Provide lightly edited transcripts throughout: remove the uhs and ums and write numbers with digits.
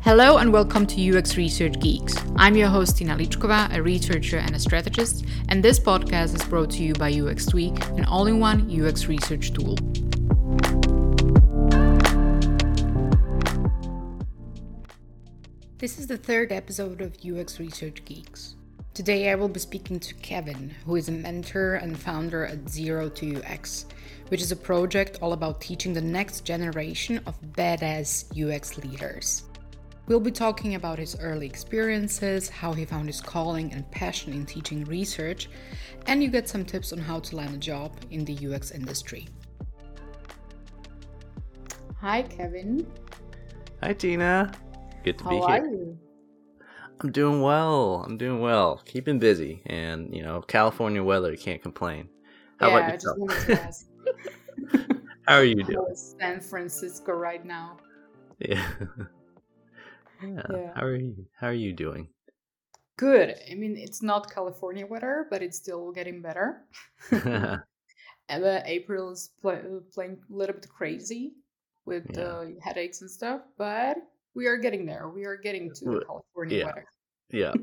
Hello and welcome to UX Research Geeks. I'm your host Tina Lichkova, a researcher and a strategist, and this podcast is brought to you by UX Tweak, an all-in-one UX research tool. This is the third episode of UX Research Geeks. Today I will be speaking to Kevin, who is a mentor and founder at Zero to UX, which is a project all about teaching the next generation of badass UX leaders. We'll be talking about his early experiences, how he found his calling and passion in teaching research, and you get some tips on how to land a job in the UX industry. Hi, Kevin. Hi, Tina. Good to be here. How are you? I'm doing well. Keeping busy. And, California weather, you can't complain. How about I just wanted to ask. How are you doing? How is San Francisco right now? Yeah. Yeah. How are you doing? Good. I mean, it's not California weather, but it's still getting better. And April is playing a little bit crazy with headaches and stuff, but we are getting there. We are getting to the California weather. Yeah.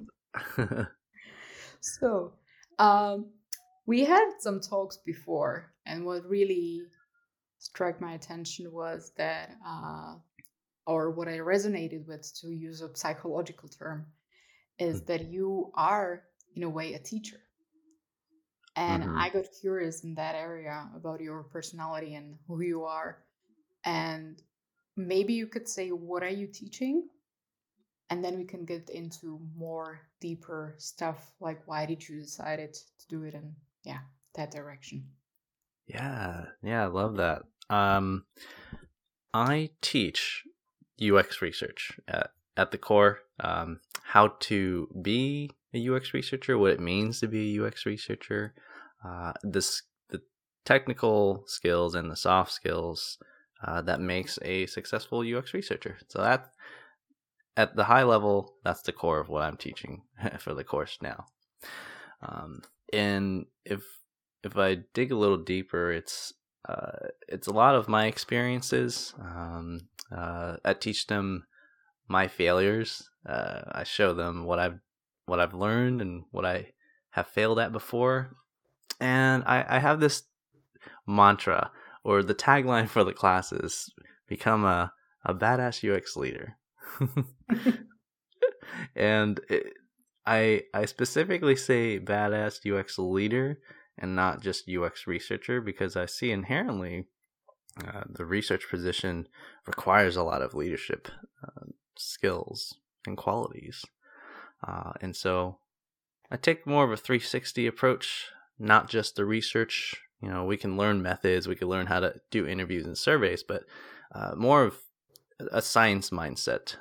So, we had some talks before, and what really struck my attention was that, or what I resonated with, to use a psychological term, is that you are, in a way, a teacher. And I got curious in that area about your personality and who you are. And maybe you could say, what are you teaching? And then we can get into more deeper stuff, like why did you decide to do it in that direction? Yeah, I love that. I teach UX research at the core, how to be a UX researcher, what it means to be a UX researcher, the technical skills and the soft skills that makes a successful UX researcher. So that, at the high level, that's the core of what I'm teaching for the course now. And if I dig a little deeper, it's a lot of my experiences. I teach them my failures. I show them what I've learned and what I have failed at before. And I have this mantra, or the tagline for the class is, become a badass UX leader. And I specifically say badass UX leader and not just UX researcher, because I see inherently the research position requires a lot of leadership skills and qualities. And so I take more of a 360 approach, not just the research. We can learn methods, we can learn how to do interviews and surveys, but more of a science mindset,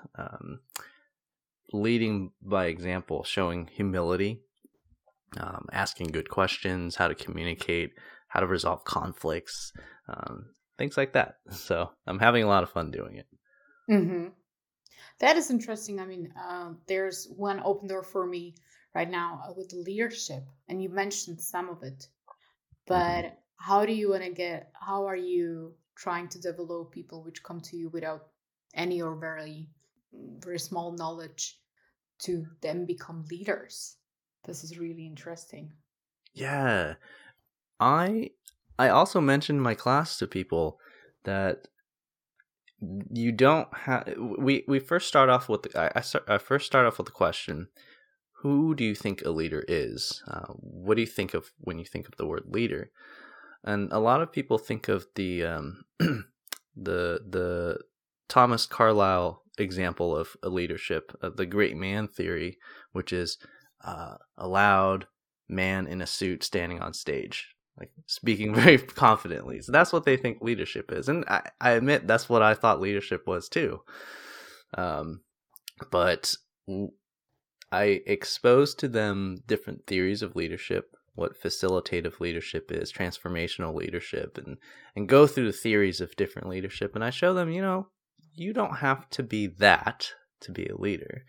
leading by example, showing humility, asking good questions, how to communicate, how to resolve conflicts, things like that. So I'm having a lot of fun doing it. Mm-hmm. That is interesting. I mean, there's one open door for me right now with leadership, and you mentioned some of it. But how are you trying to develop people which come to you without any or very, very small knowledge to then become leaders? This is really interesting. Yeah. I also mentioned in my class to people that you don't have. We first start off with I first start off with the question: who do you think a leader is? What do you think of when you think of the word leader? And a lot of people think of the the Thomas Carlyle example of a leadership, the great man theory, which is a loud man in a suit standing on stage, like speaking very confidently. So that's what they think leadership is. And I admit that's what I thought leadership was too. But I exposed to them different theories of leadership, what facilitative leadership is, transformational leadership, and go through the theories of different leadership. And I show them, you don't have to be that to be a leader.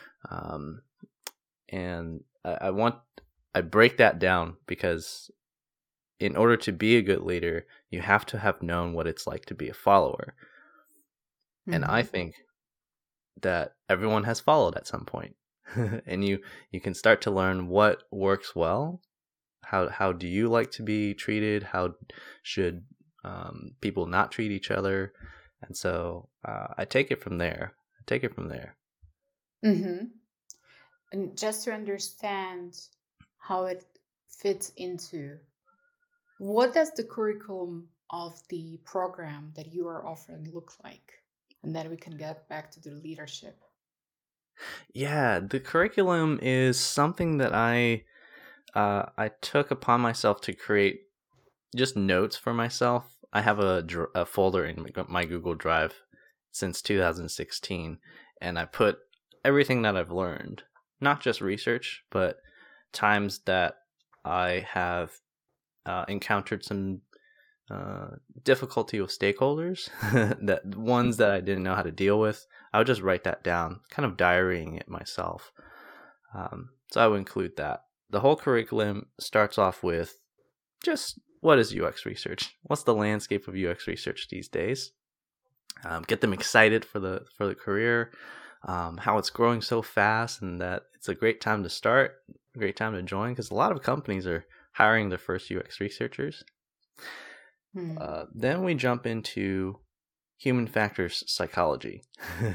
And I break that down because in order to be a good leader, you have to have known what it's like to be a follower. And I think that everyone has followed at some point. And you can start to learn what works well. How do you like to be treated? How should people not treat each other? And so I take it from there. Mm-hmm. And just to understand how it fits into, what does the curriculum of the program that you are offering look like? And then we can get back to the leadership. Yeah, the curriculum is something that I took upon myself to create just notes for myself. I have a folder in my Google Drive since 2016, and I put everything that I've learned, not just research, but times that I have encountered some difficulty with stakeholders, that ones that I didn't know how to deal with. I would just write that down, kind of diarying it myself. So I would include that. The whole curriculum starts off with just what is UX research? What's the landscape of UX research these days? Get them excited for the career, how it's growing so fast, and that it's a great time to start, a great time to join, because a lot of companies are hiring their first UX researchers. Then we jump into human factors psychology.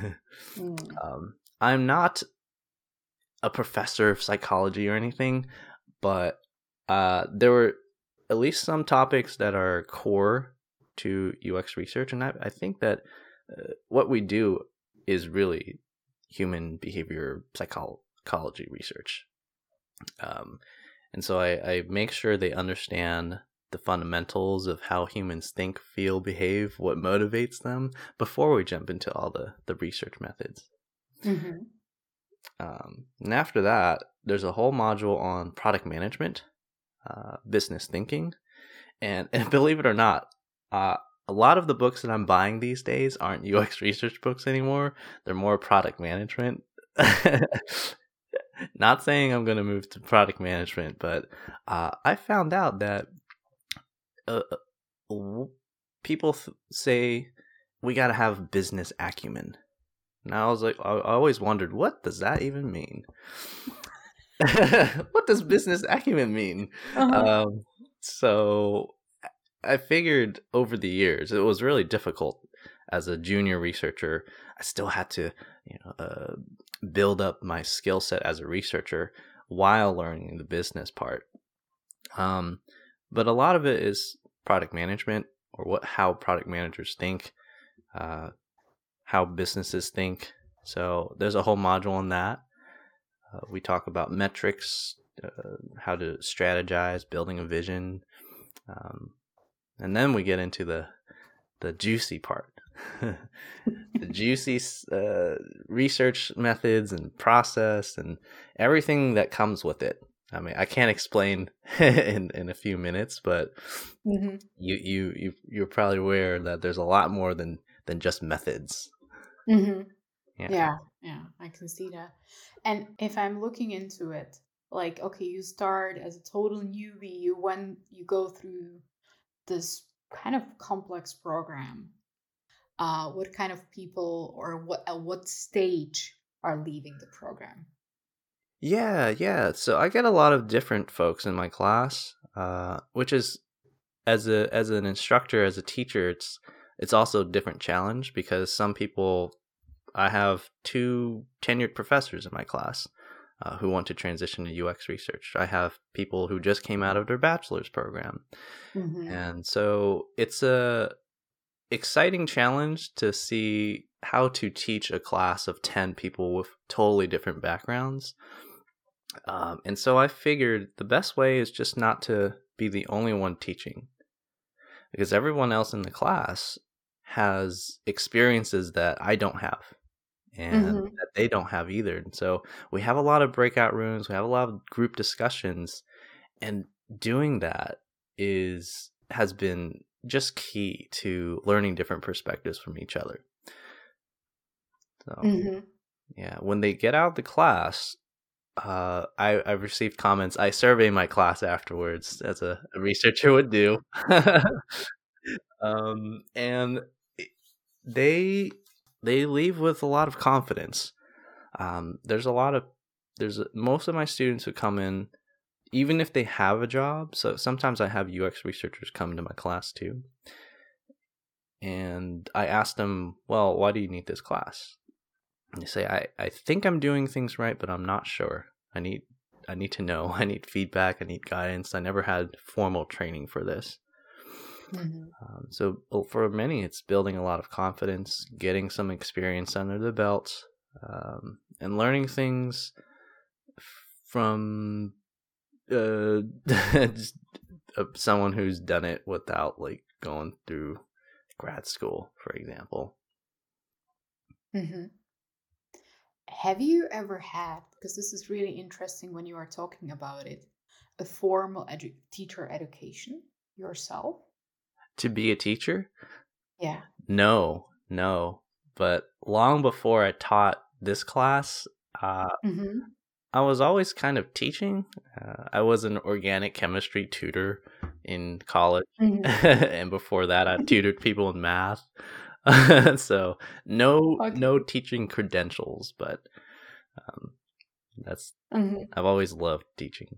I'm not a professor of psychology or anything, but there were at least some topics that are core to UX research, and I think that what we do is really human behavior psychology research. And so I make sure they understand the fundamentals of how humans think, feel, behave, what motivates them, before we jump into all the research methods. Mm-hmm. And after that, there's a whole module on product management, business thinking, and believe it or not, a lot of the books that I'm buying these days aren't UX research books anymore. They're more product management. Not saying I'm going to move to product management, but I found out that people say we got to have business acumen. And I was like, I always wondered, what does that even mean? What does business acumen mean? So I figured over the years, it was really difficult as a junior researcher. I still had to, build up my skill set as a researcher while learning the business part. But a lot of it is product management, or how product managers think, how businesses think. So there's a whole module on that. We talk about metrics, how to strategize, building a vision, and then we get into the juicy part, the juicy research methods and process and everything that comes with it. I mean, I can't explain in a few minutes, but you're probably aware that there's a lot more than just methods. Yeah, I can see that. And if I'm looking into it, like, okay, you start as a total newbie, you go through this kind of complex program. What kind of people, or at what stage, are leaving the program? Yeah. So I get a lot of different folks in my class, which is, as an instructor, as a teacher, it's also a different challenge, because some people, I have 2 tenured professors in my class who want to transition to UX research. I have people who just came out of their bachelor's program. And so it's a exciting challenge to see how to teach a class of 10 people with totally different backgrounds. And so I figured the best way is just not to be the only one teaching, because everyone else in the class has experiences that I don't have, and that they don't have either. And so we have a lot of breakout rooms, we have a lot of group discussions, and doing that has been just key to learning different perspectives from each other. So yeah, when they get out of the class, I've received comments. I survey my class afterwards, as a researcher would do. And they they leave with a lot of confidence. Most of my students who come in, even if they have a job, so sometimes I have UX researchers come to my class too, and I ask them, well, why do you need this class? And they say, I think I'm doing things right, but I'm not sure. I need to know. I need feedback. I need guidance. I never had formal training for this. Mm-hmm. So for many, it's building a lot of confidence, getting some experience under the belt, and learning things from someone who's done it without like going through grad school, for example. Mm-hmm. Have you ever had, because this is really interesting when you are talking about it, a formal teacher education yourself? To be a teacher? Yeah. No. But long before I taught this class, Mm-hmm. I was always kind of teaching. I was an organic chemistry tutor in college. Mm-hmm. And before that, I tutored people in math. So no teaching credentials, but that's Mm-hmm. I've always loved teaching.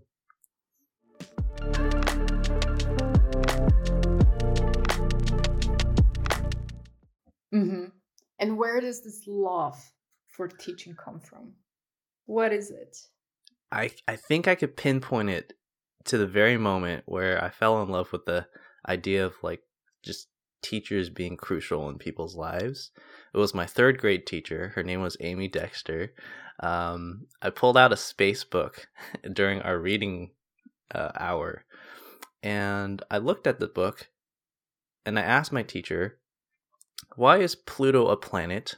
Mm-hmm. And where does this love for teaching come from? What is it? I think I could pinpoint it to the very moment where I fell in love with the idea of like just teachers being crucial in people's lives. It was my third grade teacher. Her name was Amy Dexter. I pulled out a space book during our reading hour, and I looked at the book, and I asked my teacher, "Why is Pluto a planet?"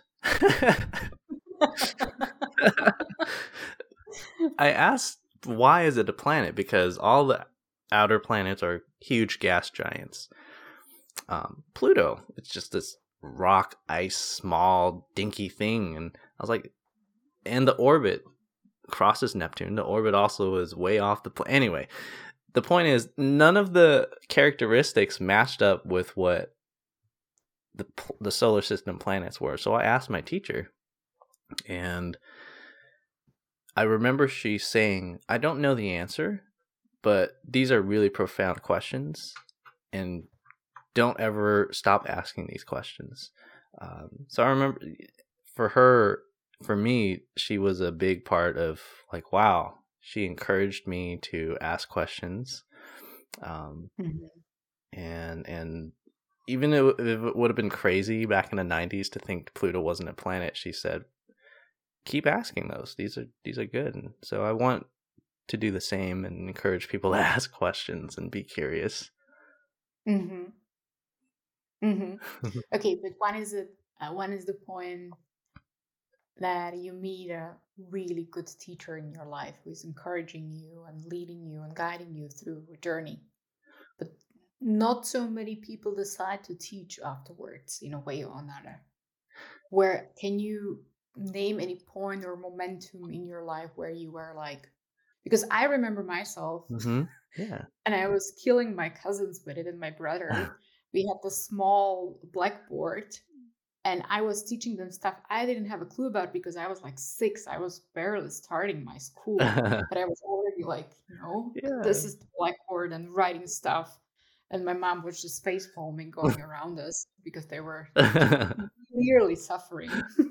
I asked, why is it a planet? Because all the outer planets are huge gas giants. Pluto, it's just this rock, ice, small, dinky thing. And I was like, and the orbit crosses Neptune. The orbit also is way off the anyway, the point is, none of the characteristics matched up with what the solar system planets were. So I asked my teacher, and I remember she saying, I don't know the answer, but these are really profound questions, and don't ever stop asking these questions. So I remember for me, she was a big part of like, wow, she encouraged me to ask questions. Mm-hmm. And even if it would have been crazy back in the 90s to think Pluto wasn't a planet, she said, keep asking those. These are good. And so I want to do the same and encourage people to ask questions and be curious. Mm-hmm. Mm-hmm. Okay, but when is the point that you meet a really good teacher in your life who is encouraging you and leading you and guiding you through a journey? But not so many people decide to teach afterwards in a way or another. Where can you name any point or momentum in your life where you were like, because I remember myself, Yeah, and I was killing my cousins with it and my brother. We had this small blackboard, and I was teaching them stuff I didn't have a clue about because I was like 6. I was barely starting my school, but I was already like, this is the blackboard and writing stuff. And my mom was just face palming going around us because they were clearly suffering.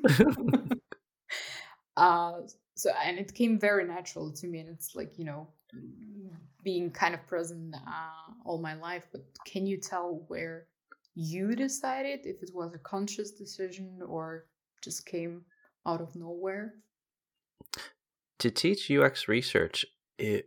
So, and it came very natural to me, and it's like, being kind of present all my life. But can you tell where you decided, if it was a conscious decision or just came out of nowhere? To teach UX research, it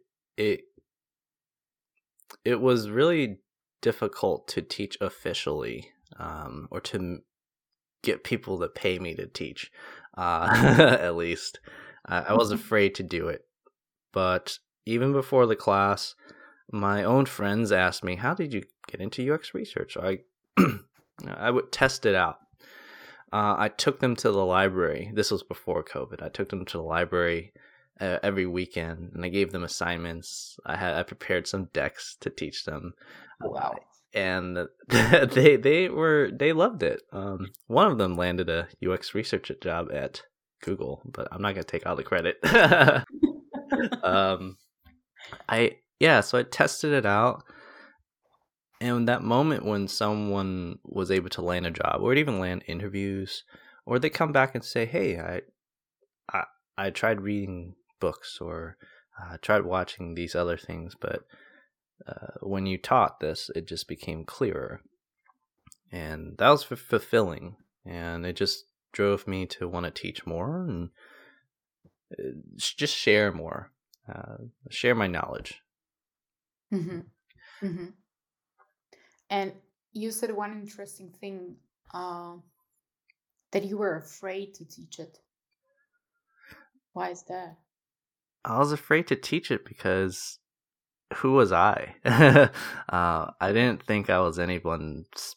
was really difficult to teach officially, or to get people to pay me to teach. At least I was afraid to do it. But even before the class, my own friends asked me, how did you get into UX research? I would test it out. I took them to the library. This was before COVID. I took them to the library every weekend, and I gave them assignments. I prepared some decks to teach them. Wow. and they loved it. One of them landed a UX researcher job at Google, but I'm not gonna take all the credit. So I tested it out, and that moment when someone was able to land a job, or even land interviews, or they come back and say, "Hey, I tried reading books, or tried watching these other things, but when you taught this, it just became clearer," and that was fulfilling, and it just drove me to want to teach more and just share more, share my knowledge. Mm-hmm. Mm-hmm. And you said one interesting thing, that you were afraid to teach it. Why is that? I was afraid to teach it because who was I? I didn't think I was anyone's,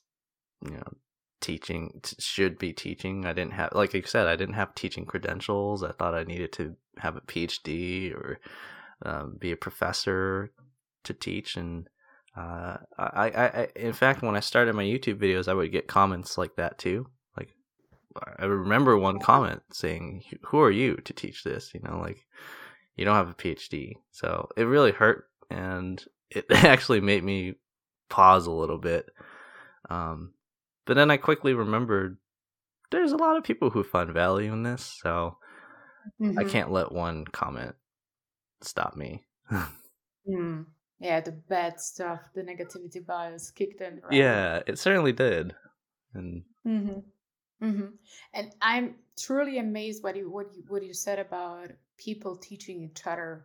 should be teaching. I didn't have, like you said, I didn't have teaching credentials. I thought I needed to have a PhD or be a professor to teach. And I in fact, when I started my YouTube videos, I would get comments like that too. Like, I remember one comment saying, "Who are you to teach this? Like, you don't have a PhD." So it really hurt, and it actually made me pause a little bit. But then I quickly remembered there's a lot of people who find value in this, so I can't let one comment stop me. Yeah, the bad stuff, the negativity bias kicked in, right? Yeah, it certainly did. And And I'm truly amazed what you said about people teaching each other.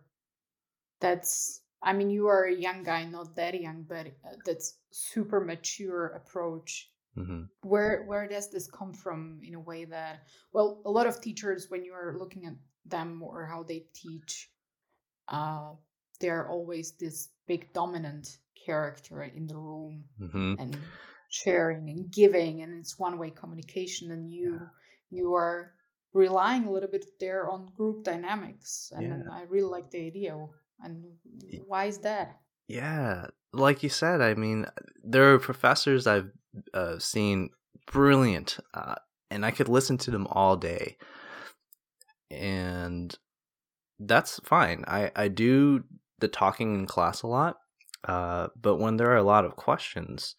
You are a young guy, not that young, but that's super mature approach. Where does this come from, in a way that, well, a lot of teachers, when you are looking at them or how they teach, they're always this big dominant character in the room, and sharing and giving, and it's one-way communication, and you are relying a little bit there on group dynamics, and I really like the idea. And why is that? Yeah, like you said, there are professors I've seen brilliant, and I could listen to them all day, and that's fine. I do the talking in class a lot, but when there are a lot of questions,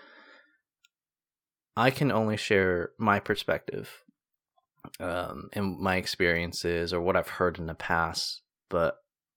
I can only share my perspective, and my experiences, or what I've heard in the past. But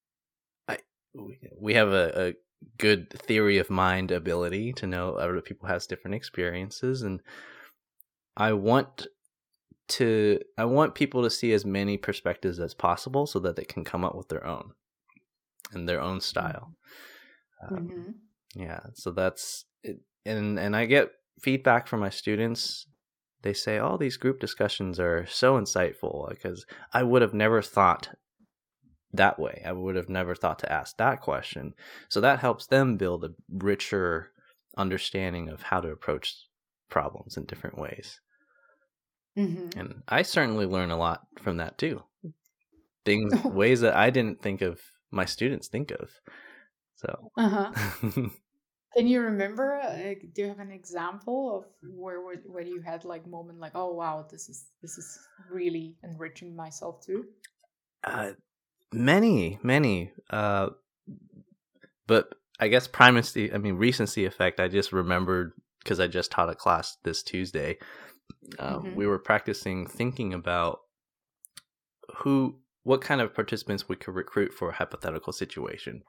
we have a good theory of mind ability to know other people has different experiences, and I want people to see as many perspectives as possible so that they can come up with their own and their own style. Yeah, so that's it. And I get feedback from my students. They say, "Oh, these group discussions are so insightful," because I would have never thought that way. I would have never thought to ask that question. So that helps them build a richer understanding of how to approach problems in different ways. And I certainly learn a lot from that too. Ways that I didn't think of, my students think of. So. Can you remember? Do you have an example of where you had like moment like, oh wow, this is really enriching myself too? Many. But I guess recency effect. I just remembered because I just taught a class this Tuesday. We were practicing thinking about what kind of participants we could recruit for a hypothetical situation.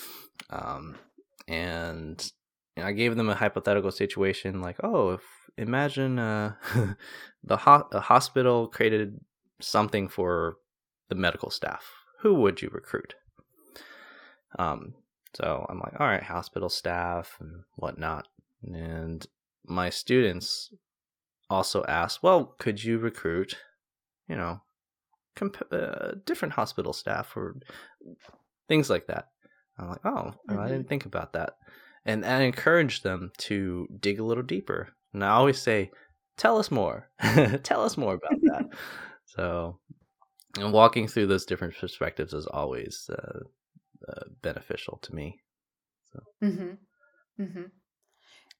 And I gave them a hypothetical situation like, imagine a hospital created something for the medical staff. Who would you recruit? So I'm like, all right, hospital staff and whatnot. And my students also asked, well, could you recruit, different hospital staff or things like that? I'm like, I didn't think about that. And I encourage them to dig a little deeper. And I always say, tell us more. Tell us more about that. So, and walking through those different perspectives is always beneficial to me. So.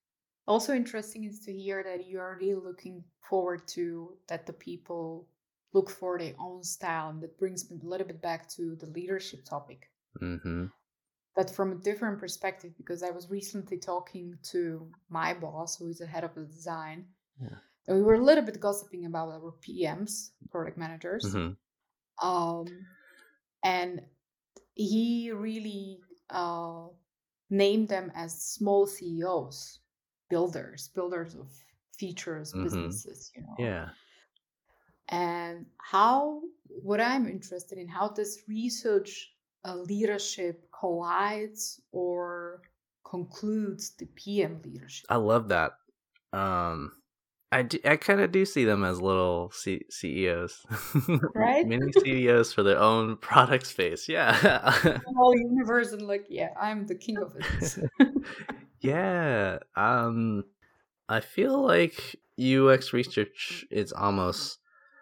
Also interesting is to hear that you are really looking forward to that the people look for their own style, and that brings me a little bit back to the leadership topic, Mm-hmm. but from a different perspective, because I was recently talking to my boss, who is the head of the design, Yeah. and we were a little bit gossiping about our PMs, product managers, Mm-hmm. and he really named them as small CEOs, builders of features, Mm-hmm. businesses, you know. Yeah. And how, what I'm interested in, how this research leadership collides or concludes the PM leadership. I love that. Um, I kind of do see them as little CEOs, Right? mini CEOs for their own product space. Yeah. The whole universe, and like, yeah, I'm the king of it. Yeah. I feel like UX research is almost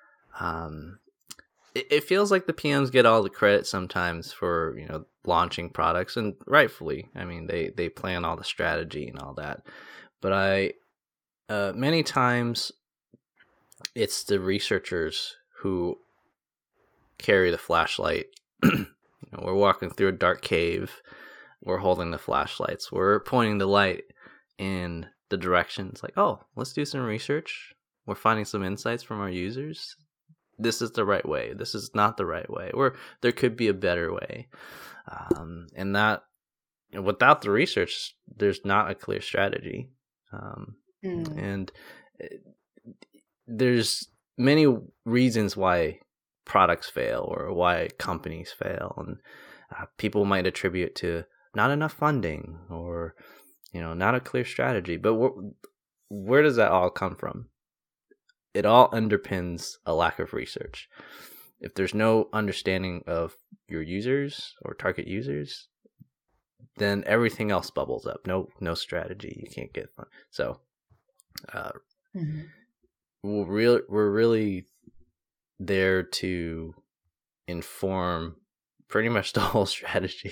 it feels like the PMs get all the credit sometimes for, launching products, and rightfully. I mean, they plan all the strategy and all that. But many times it's the researchers who carry the flashlight. We're walking through a dark cave. We're holding the flashlights. We're pointing the light in the direction. It's like, oh, let's do some research. We're finding some insights from our users. This is the right way. This is not the right way. Or there could be a better way. And that, without the research, there's not a clear strategy. And there's many reasons why products fail or why companies fail. And people might attribute to not enough funding or, not a clear strategy. But where does that all come from? It all underpins a lack of research. If there's no understanding of your users or target users, then everything else bubbles up. No strategy. You can't get fun. So we're really there to inform pretty much the whole strategy.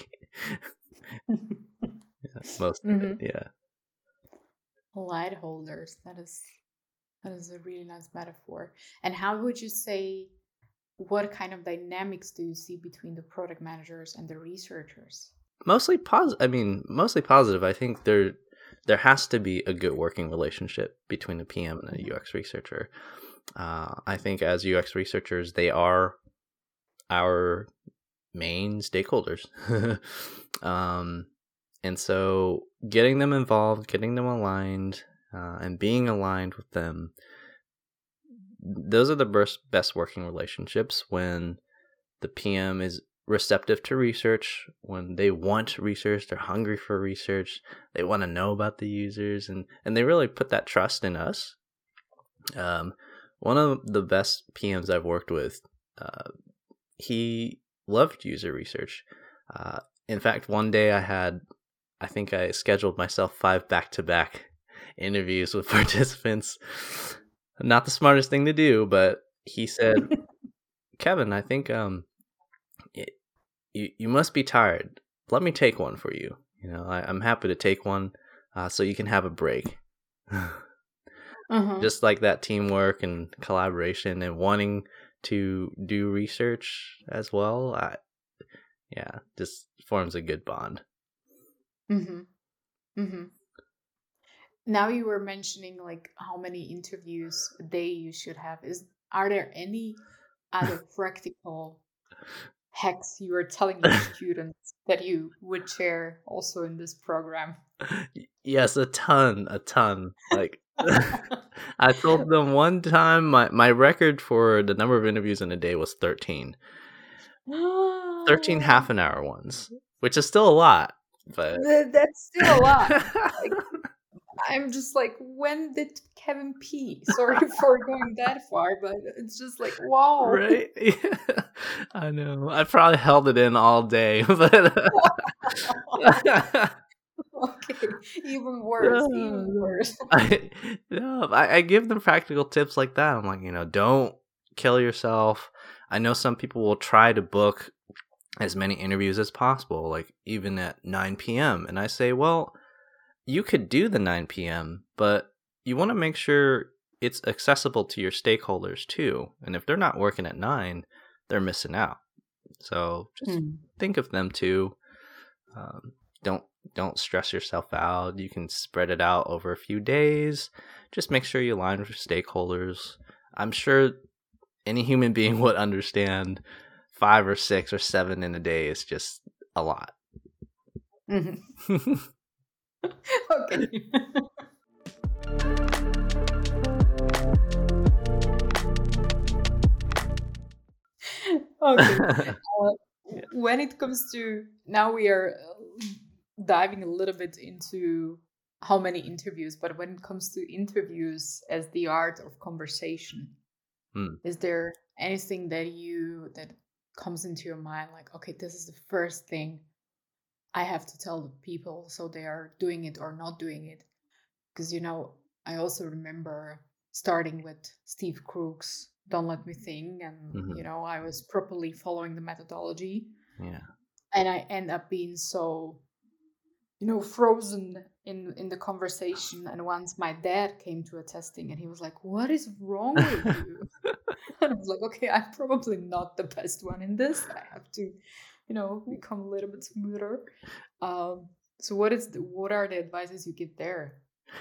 Most of it, yeah. Light holders. That is a really nice metaphor. And how would you say, what kind of dynamics do you see between the product managers and the researchers? Mostly positive. I think there has to be a good working relationship between the PM and the UX researcher. I think as UX researchers, they are our main stakeholders. And so getting them involved, getting them aligned, and being aligned with them, those are the best working relationships, when the PM is receptive to research, when they want research, they're hungry for research, they want to know about the users, and they really put that trust in us. One of the best PMs I've worked with, he loved user research. In fact, one day I think I scheduled myself 5 back-to-back interviews with participants. Not the smartest thing to do, but he said, Kevin, I think you must be tired. Let me take one for you. I'm happy to take one so you can have a break. Just like that teamwork and collaboration and wanting to do research as well. Just forms a good bond. Now you were mentioning like how many interviews a day you should have. Are there any other practical hacks you are telling your students that you would share also in this program? Yes, a ton. Like I told them one time my record for the number of interviews in a day was 13. 13 half an hour ones, which is still a lot, but that's still a lot. Like, I'm just like, when did Kevin pee? Sorry for going that far, but it's just like, wow. Right? Yeah. I know. I probably held it in all day, but okay, even worse. I give them practical tips like that. I'm like, don't kill yourself. I know some people will try to book as many interviews as possible, like even at 9 p.m. And I say, well, you could do the 9 p.m., but you want to make sure it's accessible to your stakeholders too. And if they're not working at 9, they're missing out. So just think of them too. Don't stress yourself out. You can spread it out over a few days. Just make sure you align with your stakeholders. I'm sure any human being would understand 5 or 6 or 7 in a day is just a lot. Mm-hmm. Okay. Okay. When it comes to, now we are diving a little bit into how many interviews, but when it comes to interviews as the art of conversation, is there anything that comes into your mind, like, okay, this is the first thing I have to tell the people so they are doing it or not doing it? Because, I also remember starting with Steve Krug's Don't Let Me Think, and, I was properly following the methodology. Yeah. And I end up being so, frozen in the conversation. And once my dad came to a testing and he was like, "What is wrong with you?" And I was like, okay, I'm probably not the best one in this. I have to, become a little bit smoother. So what are the advices you give there?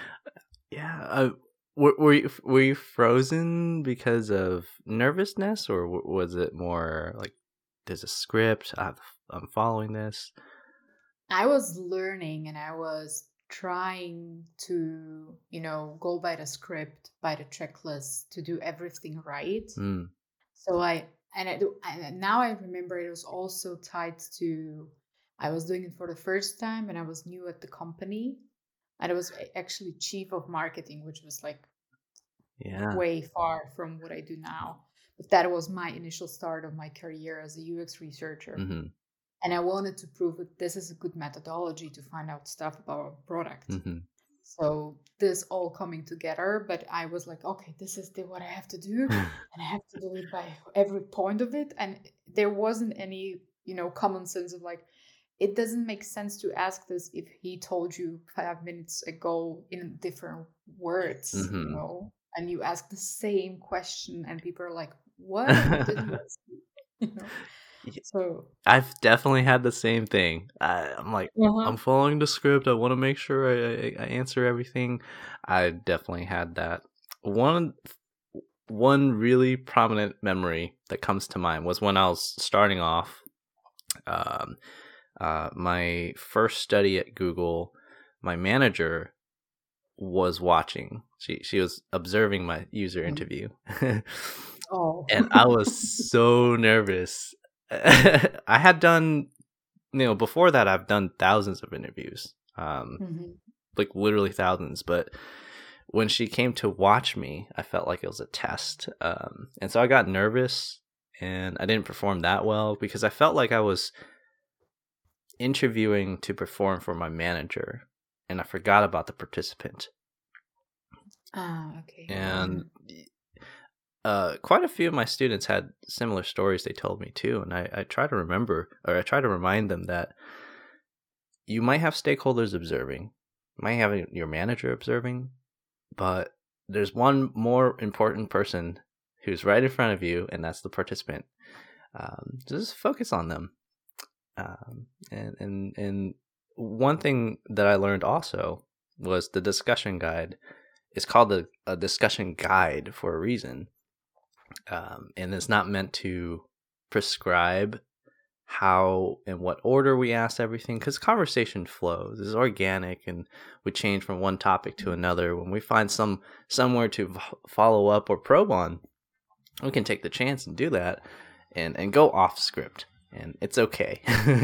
Yeah. Were you frozen because of nervousness, or was it more like there's a script, I'm following this? I was learning and I was trying to, go by the script, by the checklist, to do everything right. So now I remember it was also tied to, I was doing it for the first time and I was new at the company. And I was actually chief of marketing, which was like way far from what I do now. But that was my initial start of my career as a UX researcher. Mm-hmm. And I wanted to prove that this is a good methodology to find out stuff about our product. Mm-hmm. So this all coming together, but I was like, okay, this is what I have to do. And I have to do it by every point of it. And there wasn't any, common sense of like, it doesn't make sense to ask this if he told you 5 minutes ago in different words, and you ask the same question and people are like, what did you ask me? So I've definitely had the same thing. I'm like, I'm following the script. I want to make sure I answer everything. I definitely had that. One really prominent memory that comes to mind was when I was starting off. My first study at Google, my manager was watching. She was observing my user interview. And I was so nervous. I had done, before that, I've done thousands of interviews, like literally thousands. But when she came to watch me, I felt like it was a test. And so I got nervous and I didn't perform that well because I felt like I was interviewing to perform for my manager and I forgot about the participant. Okay. And quite a few of my students had similar stories they told me too, and I try to remember, or I try to remind them that you might have stakeholders observing, you might have your manager observing, but there's one more important person who's right in front of you, and that's the participant. Just focus on them. And one thing that I learned also was the discussion guide. It's called a discussion guide for a reason. And it's not meant to prescribe how and what order we ask everything, because conversation flows. It's organic, and we change from one topic to another. When we find somewhere to follow up or probe on, we can take the chance and do that and go off script, and it's okay.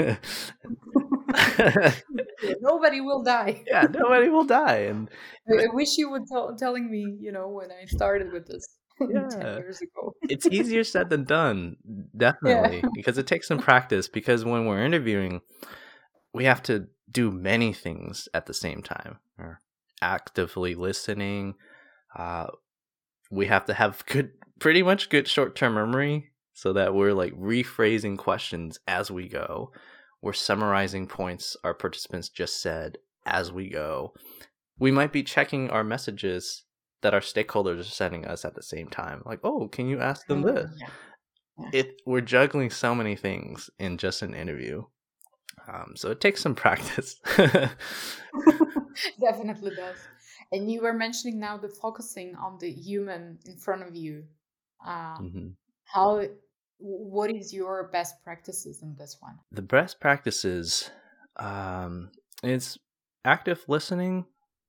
Nobody will die. Yeah, nobody will die. And I wish you would telling me, when I started with this 10 years ago. It's easier said than done, definitely, because it takes some practice. Because when we're interviewing, we have to do many things at the same time. We're actively listening. We have to have pretty much good short-term memory, so that we're like rephrasing questions as we go. We're summarizing points our participants just said as we go. We might be checking our messages that our stakeholders are sending us at the same time. Like, oh, can you ask them this? Yeah. We're juggling so many things in just an interview. So it takes some practice. Definitely does. And you were mentioning now the focusing on the human in front of you. Mm-hmm. What is your best practices in this one? The best practices is active listening.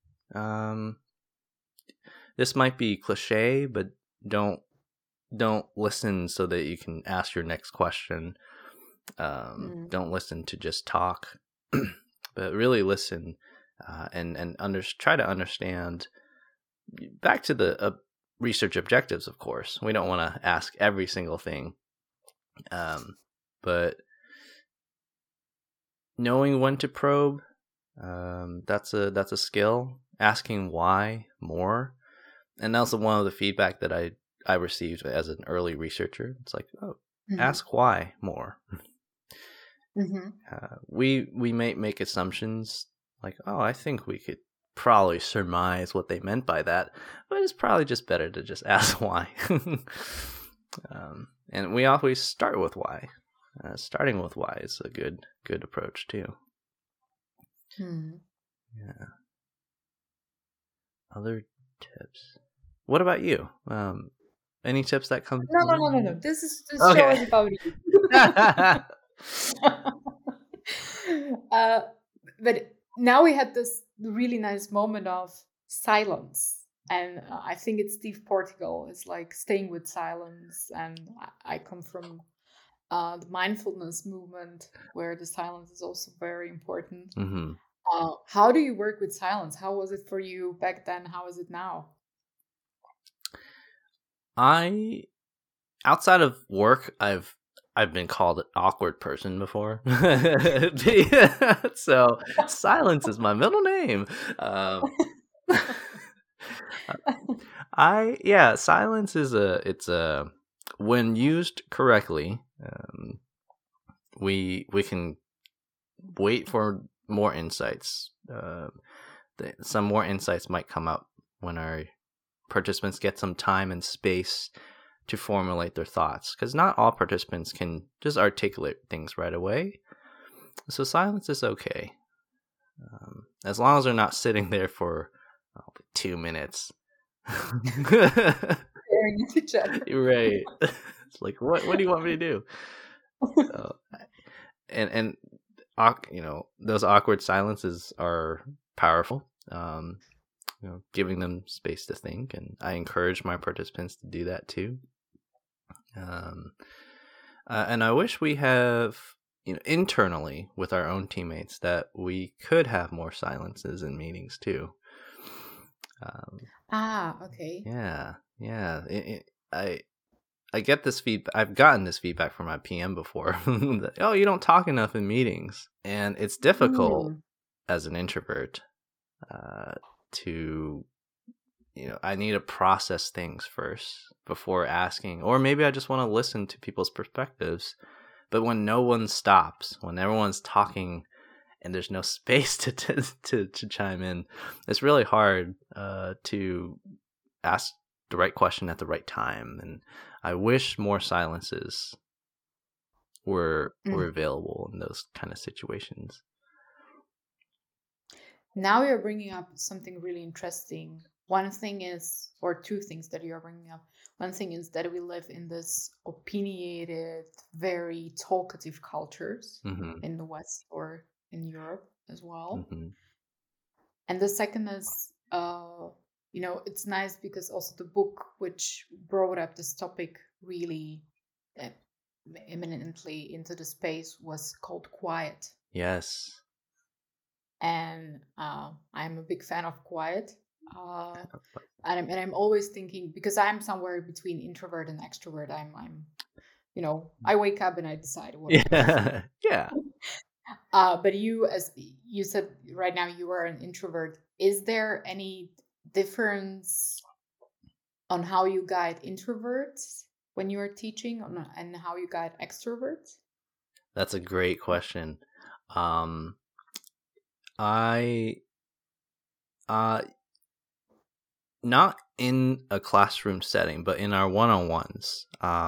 This might be cliche, but don't listen so that you can ask your next question. Don't listen to just talk, but really listen and try to understand. Back to the research objectives, of course. We don't want to ask every single thing, but knowing when to probe, that's a skill. Asking why more, and also one of the feedback that I received as an early researcher. It's like, oh, ask why more. We may make assumptions like, oh, I think we could probably surmise what they meant by that, but it's probably just better to just ask why. And we always start with why. Starting with why is a good approach too. Yeah. Other tips. What about you? Any tips that come? No. This show is about you. But now we had this really nice moment of silence, and I think it's Steve Portigal. It's like staying with silence, and I come from the mindfulness movement, where the silence is also very important. Mm-hmm. How do you work with silence? How was it for you back then? How is it now? Outside of work, I've been called an awkward person before. So silence is my middle name. Silence is when used correctly, we can wait for more insights. Some more insights might come up when our participants get some time and space to formulate their thoughts, because not all participants can just articulate things right away. So silence is okay, as long as they're not sitting there for 2 minutes. Staring at each other. Right. It's like, what do you want me to do? And those awkward silences are powerful. Giving them space to think, and I encourage my participants to do that too. And I wish we have, internally with our own teammates, that we could have more silences in meetings too. Okay. Yeah. I get this feedback. I've gotten this feedback from my PM before. That, oh, you don't talk enough in meetings, and it's difficult as an introvert to, I need to process things first before asking, or maybe I just want to listen to people's perspectives. But when no one stops, when everyone's talking and there's no space to chime in, it's really hard to ask the right question at the right time. And I wish more silences were available in those kind of situations. Now you're bringing up something really interesting. One thing is, or two things that you're bringing up. One thing is that we live in this opinionated, very talkative cultures in the West or in Europe as well. And the second is, it's nice because also the book which brought up this topic really eminently into the space was called Quiet. Yes. And I'm a big fan of quiet. And I'm always thinking, because I'm somewhere between introvert and extrovert. I'm I wake up and I decide what. Yeah. But you, as you said, right now you are an introvert. Is there any difference on how you guide introverts when you are teaching, and how you guide extroverts? That's a great question. I Not in a classroom setting, but in our one-on-ones.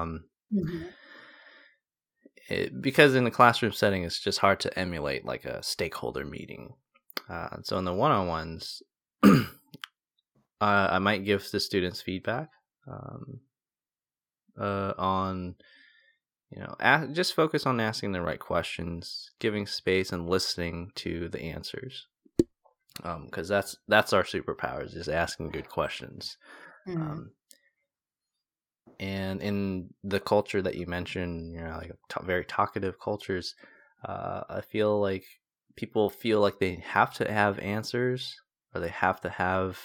Because in the classroom setting, it's just hard to emulate like a stakeholder meeting. So in the one-on-ones, I might give the students feedback on, just focus on asking the right questions, giving space, and listening to the answers. Because that's our superpowers, is asking good questions. And in the culture that you mentioned, like very talkative cultures, I feel like people feel like they have to have answers, or they have to have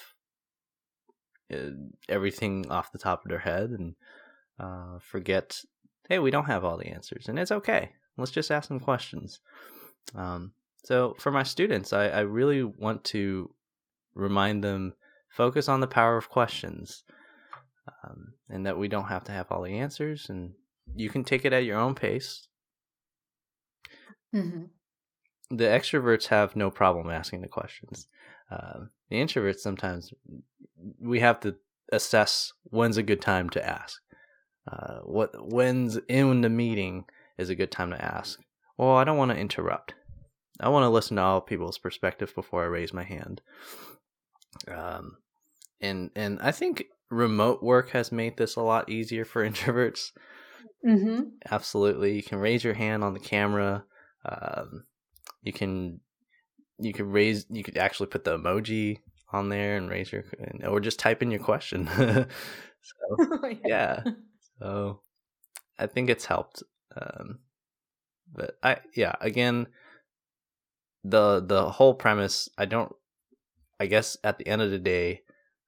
everything off the top of their head, and forget, hey, we don't have all the answers, and it's okay. Let's just ask them questions. So for my students, I really want to remind them, focus on the power of questions, and that we don't have to have all the answers, and you can take it at your own pace. The extroverts have no problem asking the questions. The introverts, sometimes we have to assess when's a good time to ask. When's in the meeting is a good time to ask. Well, I don't want to interrupt. I want to listen to all people's perspective before I raise my hand. And I think remote work has made this a lot easier for introverts. Absolutely. You can raise your hand on the camera. You could actually put the emoji on there and raise or just type in your question. So, yeah. So I think it's helped. But again, the whole premise, I guess at the end of the day,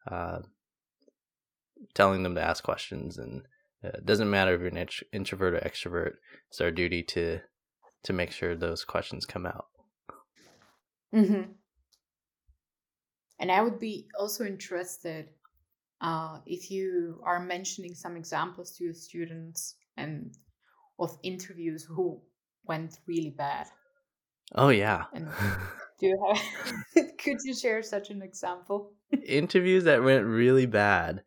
telling them to ask questions, and it doesn't matter if you're an introvert or extrovert. It's our duty to make sure those questions come out. And I would be also interested if you are mentioning some examples to your students and of interviews who went really bad. Oh yeah. And do you have? Could you share such an example? Interviews that went really bad.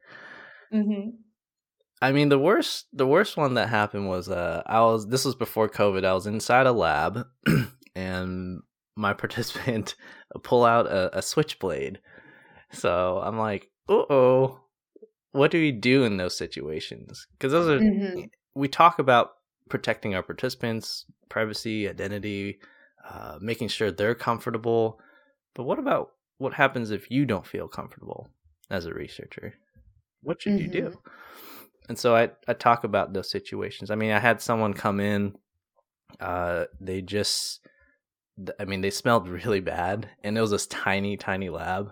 I mean, the worst one that happened was this was before COVID. I was inside a lab, and my participant pull out a switchblade. So I'm like, uh-oh, what do we do in those situations? Because those are we talk about protecting our participants' privacy, identity, making sure they're comfortable. But what happens if you don't feel comfortable as a researcher? What should you do? And so I talk about those situations. I mean, I had someone come in, they smelled really bad, and it was this tiny, tiny lab.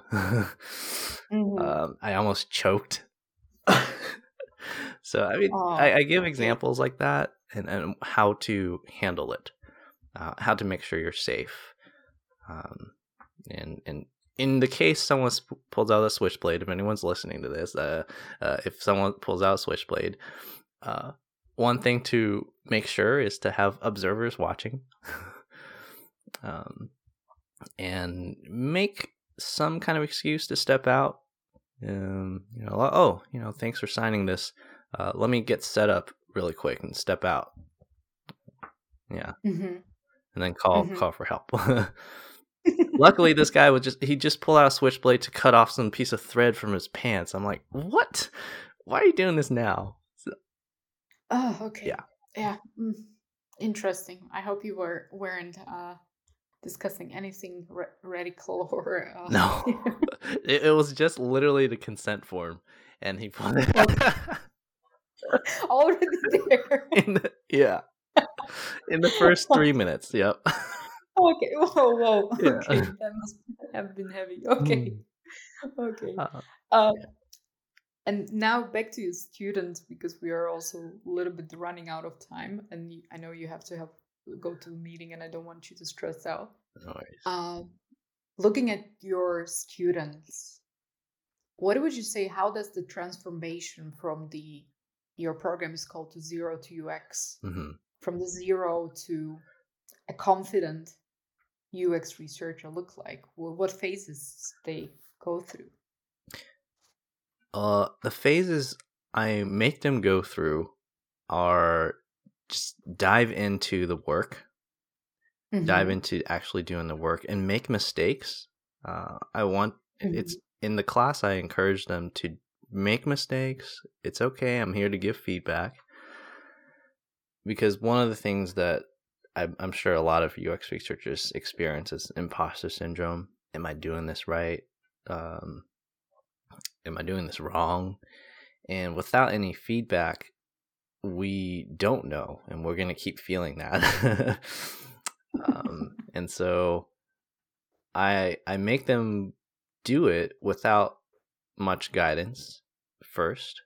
I almost choked. So, I mean, I give examples like that, and how to handle it, how to make sure you're safe. And in the case someone pulls out a switchblade, if anyone's listening to this, if someone pulls out a switchblade, one thing to make sure is to have observers watching, and make some kind of excuse to step out. Thanks for signing this. Let me get set up really quick and step out. Yeah. And then call for help. Luckily, this guy he just pulled out a switchblade to cut off some piece of thread from his pants. I'm like, what? Why are you doing this now? So, oh, okay. Yeah. Interesting. I hope you weren't discussing anything radical or no. It was just literally the consent form, and he put it already there. In the first 3 minutes. Yep. Okay. Whoa. Yeah. Okay. That must have been heavy. Okay. Okay. And now back to your students, because we are also a little bit running out of time, and I know you have to go to a meeting, and I don't want you to stress out. No worries. Looking at your students, what would you say? How does the transformation from your program is called to Zero to UX, from the zero to a confident UX researcher look like? What phases they go through? The phases I make them go through are just dive into the work, dive into actually doing the work, and make mistakes. It's in the class, I encourage them to make mistakes. It's okay. I'm here to give feedback. Because one of the things that I'm sure a lot of UX researchers experience is imposter syndrome. Am I doing this right? Am I doing this wrong? And without any feedback, we don't know, and we're going to keep feeling that. And so I make them do it without much guidance first.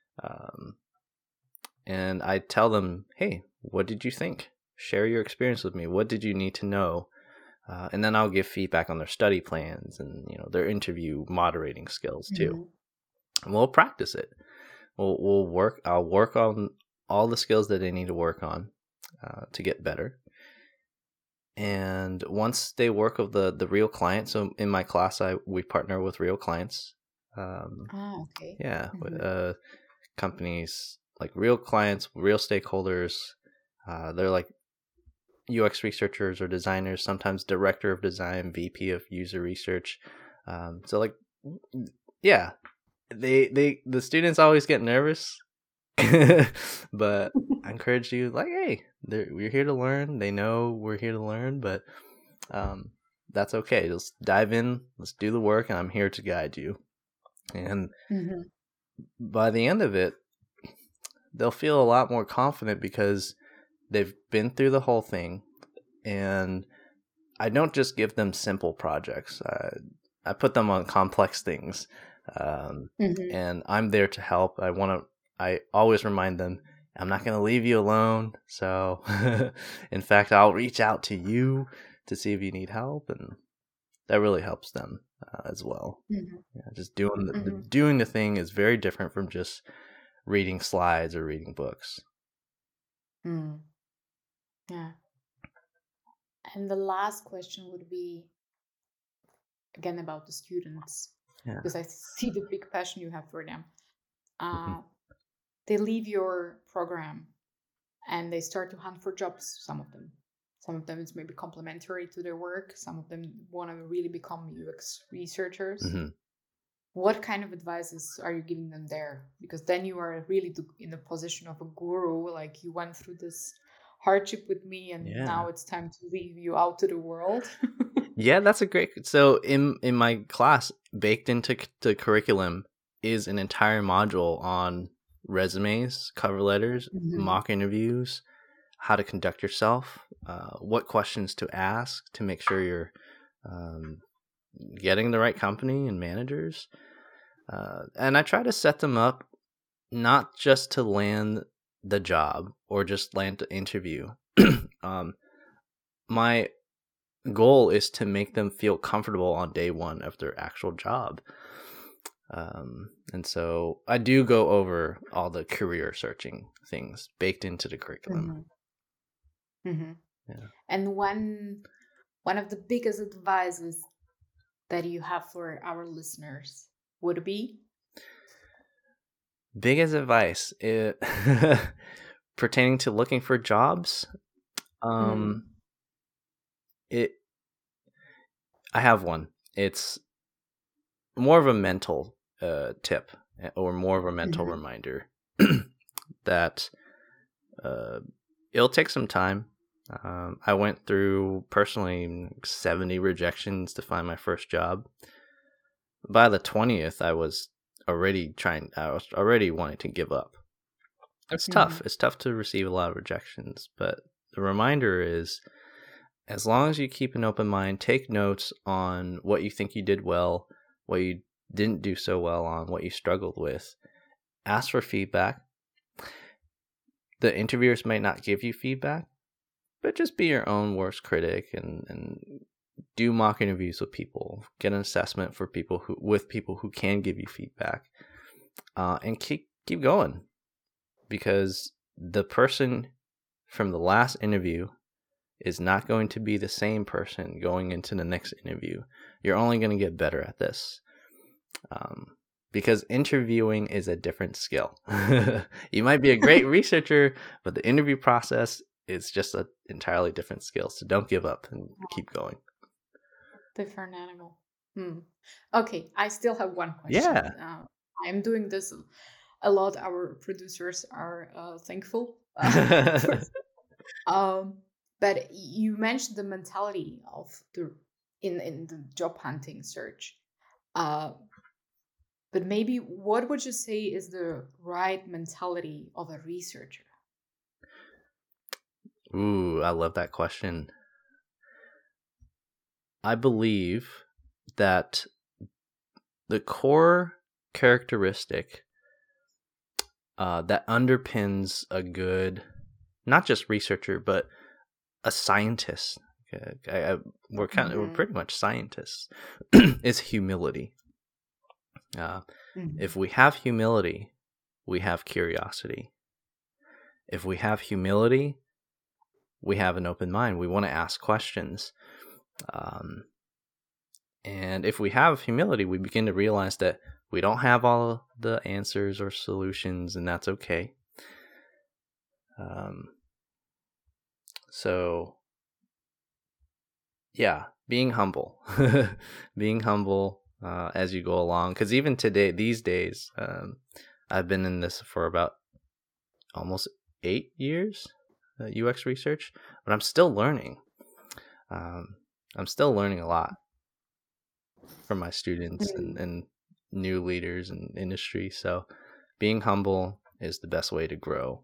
And I tell them, hey, what did you think? Share your experience with me. What did you need to know? And then I'll give feedback on their study plans and their interview moderating skills too. And we'll practice it. We'll work. I'll work on all the skills that they need to work on to get better. And once they work with the real client, so in my class, we partner with real clients. Okay. Yeah, with companies like real clients, real stakeholders. They're like UX researchers or designers, sometimes director of design, VP of user research. So like, yeah, the students always get nervous, but I encourage you, like, hey, we're here to learn. They know we're here to learn, but that's okay. Just dive in. Let's do the work, and I'm here to guide you. And by the end of it, they'll feel a lot more confident because they've been through the whole thing. And I don't just give them simple projects. I put them on complex things. And I'm there to help. I always remind them, I'm not going to leave you alone. So in fact, I'll reach out to you to see if you need help. And that really helps them as well. Yeah, just doing the thing is very different from just reading slides or reading books. Yeah. And the last question would be, again, about the students, because I see the big passion you have for them. They leave your program and they start to hunt for jobs, some of them. Some of them is maybe complementary to their work. Some of them want to really become UX researchers. What kind of advices are you giving them there? Because then you are really in the position of a guru, like you went through this hardship with me and now it's time to leave you out to the world. Yeah, that's a great. So in my class, baked into the curriculum is an entire module on resumes, cover letters, mock interviews, how to conduct yourself, what questions to ask to make sure you're getting the right company and managers. And I try to set them up not just to land the job or just land the interview. My goal is to make them feel comfortable on day one of their actual job. And so I do go over all the career searching things baked into the curriculum. Yeah. And one of the biggest advices that you have for our listeners would be? Biggest advice pertaining to looking for jobs. I have one. It's more of a mental tip or more of a mental reminder that it'll take some time. I went through personally 70 rejections to find my first job. By the 20th, I was already wanting to give up. It's tough. It's tough to receive a lot of rejections, but the reminder is, as long as you keep an open mind, take notes on what you think you did well, what you didn't do so well on, what you struggled with. Ask for feedback. The interviewers might not give you feedback, but just be your own worst critic and do mock interviews with people. Get an assessment for people who can give you feedback, and keep going, because the person from the last interview is not going to be the same person going into the next interview. You're only going to get better at this. Because interviewing is a different skill. You might be a great researcher, but the interview process is just an entirely different skill. So don't give up and keep going. Different animal. Okay, I still have one question. Yeah. I'm doing this a lot. Our producers are thankful. But you mentioned the mentality of in the job hunting search. But maybe what would you say is the right mentality of a researcher? Ooh, I love that question. I believe that the core characteristic that underpins a good, not just researcher, but a scientist. We're pretty much scientists. Is humility. If we have humility, we have curiosity. If we have humility, we have an open mind. We want to ask questions. And if we have humility, we begin to realize that we don't have all the answers or solutions, and that's okay. So, yeah, being humble. Being humble as you go along. Because even these days, I've been in this for about almost 8 years, UX research, but I'm still learning. I'm still learning a lot from my students and new leaders in industry. So being humble is the best way to grow.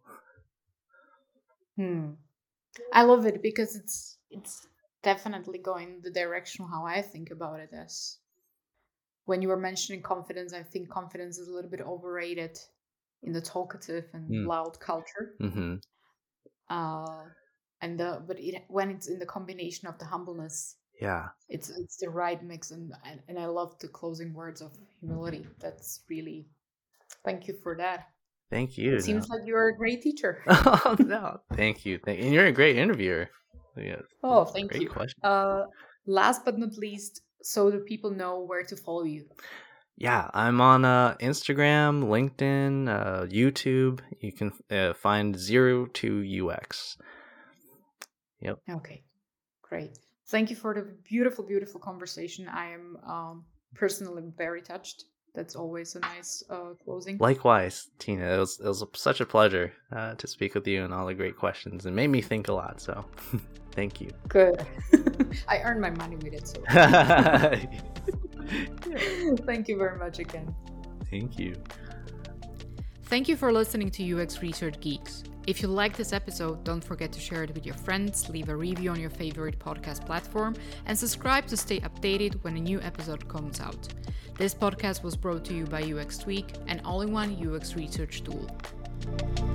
I love it because it's definitely going the direction how I think about it. As when you were mentioning confidence, I think confidence is a little bit overrated in the talkative and loud culture. When it's in the combination of the humbleness, it's the right mix, and I love the closing words of humility. That's really, thank you for that. Thank you. It seems like you're a great teacher. Oh no, thank you, and you're a great interviewer. Yeah. Oh, thank you. Question. Last but not least, so the people know where to follow you. Yeah, I'm on Instagram, LinkedIn, YouTube. You can find 02UX. Yep. Okay, great. Thank you for the beautiful, beautiful conversation. I am personally very touched. That's always a nice closing. Likewise, Tina. It was such a pleasure to speak with you and all the great questions. It made me think a lot, so thank you. Good. I earned my money with it, so. Thank you very much again. Thank you. Thank you for listening to UX Research Geeks. If you liked this episode, don't forget to share it with your friends, leave a review on your favorite podcast platform, and subscribe to stay updated when a new episode comes out. This podcast was brought to you by UX Tweak, an all-in-one UX research tool.